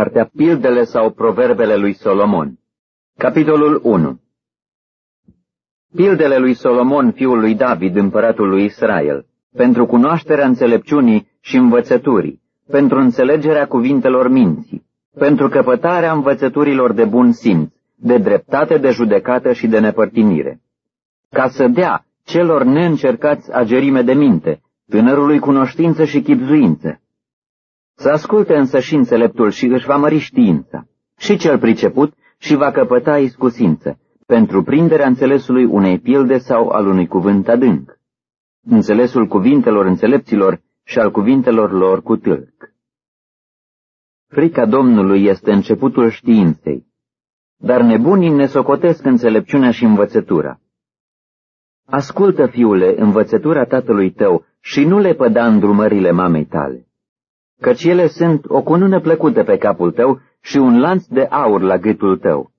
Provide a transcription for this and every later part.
cartea Pildele sau Proverbele lui Solomon. Capitolul 1. Pildele lui Solomon, fiul lui David, împăratul lui Israel, pentru cunoașterea înțelepciunii și învățăturii, pentru înțelegerea cuvintelor minții, pentru căpătarea învățăturilor de bun simț, de dreptate, de judecată și de nepărtinire, ca să dea celor neîncercați agerime de minte, tânărului cunoștință și chibzuință. Să asculte însă și înțeleptul și își va mări știința, și cel priceput și va căpăta iscusință, pentru prinderea înțelesului unei pilde sau al unui cuvânt adânc, înțelesul cuvintelor înțelepților și al cuvintelor lor cu tâlc. Frica Domnului este începutul științei, dar nebunii ne socotesc înțelepciunea și învățătura. Ascultă, fiule, învățătura tatălui tău și nu le păda îndrumările mamei tale, căci ele sunt o cunună plăcută pe capul tău și un lanț de aur la gâtul tău.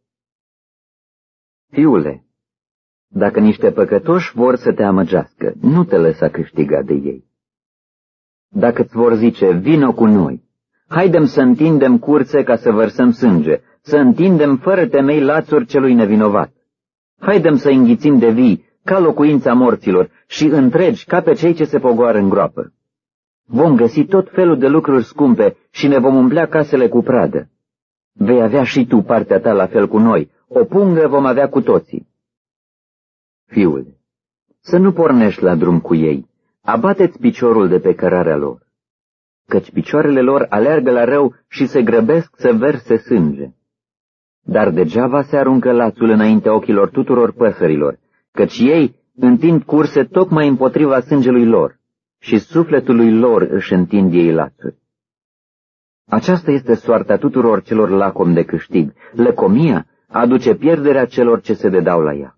Fiule, dacă niște păcătoși vor să te amăgească, nu te lăsa câștiga de ei. Dacă-ți vor zice, vino cu noi, haidem să întindem curțe ca să vărsăm sânge, să întindem fără temei lațuri celui nevinovat. Haidem să înghițim de vii, ca locuința morților, și întregi ca pe cei ce se pogoară în groapă. Vom găsi tot felul de lucruri scumpe și ne vom umplea casele cu pradă. Vei avea și tu partea ta la fel cu noi, o pungă vom avea cu toții. Fiule, să nu pornești la drum cu ei, abate-ți piciorul de pe cărarea lor, căci picioarele lor aleargă la rău și se grăbesc să verse sânge. Dar degeaba se aruncă lațul înaintea ochilor tuturor păsărilor, căci ei întind curse tocmai împotriva sângelui lor și sufletului lor își întind ei lațuri. Aceasta este soarta tuturor celor lacomi de câștig. Lăcomia aduce pierderea celor ce se dedau la ea.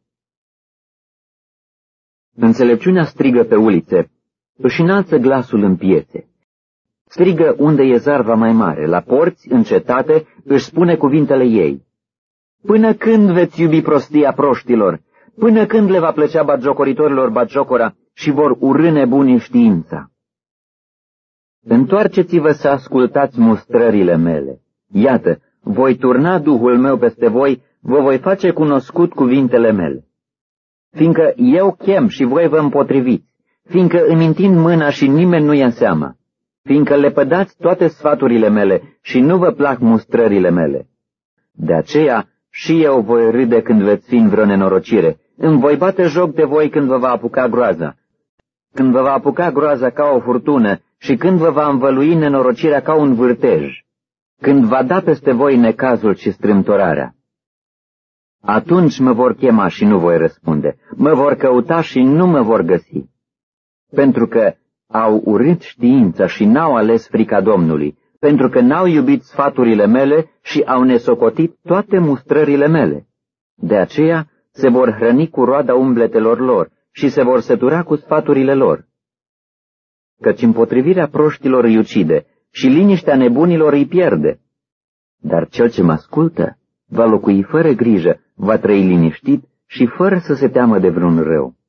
Înțelepciunea strigă pe ulițe, își înalță glasul în piețe. Strigă unde e zarva mai mare, la porți, în cetate, își spune cuvintele ei. Până când veți iubi prostia proștilor? Până când le va plăcea batjocoritorilor batjocora și vor urâ nebunii știința? Întoarceți-vă să ascultați mustrările mele. Iată, voi turna Duhul meu peste voi, vă voi face cunoscut cuvintele mele. Fiindcă eu chem și voi vă împotriviți, fiindcă îmi întind mâna și nimeni nu ia seama, fiindcă lepădați toate sfaturile mele și nu vă plac mustrările mele. De aceea și eu voi râde când veți fi în vreo nenorocire, îmi voi bate joc de voi când vă va apuca groaza, când vă va apuca groaza ca o furtună și când vă va învălui nenorocirea ca un vârtej, când va da peste voi necazul și strâmtorarea. Atunci mă vor chema și nu voi răspunde, mă vor căuta și nu mă vor găsi, pentru că au urât știința și n-au ales frica Domnului, pentru că n-au iubit sfaturile mele și au nesocotit toate mustrările mele. De aceea se vor hrăni cu roada umbletelor lor și se vor sătura cu sfaturile lor. Căci împotrivirea proștilor îi ucide și liniștea nebunilor îi pierde. Dar cel ce mă ascultă va locui fără grijă, va trăi liniștit și fără să se teamă de vreun rău.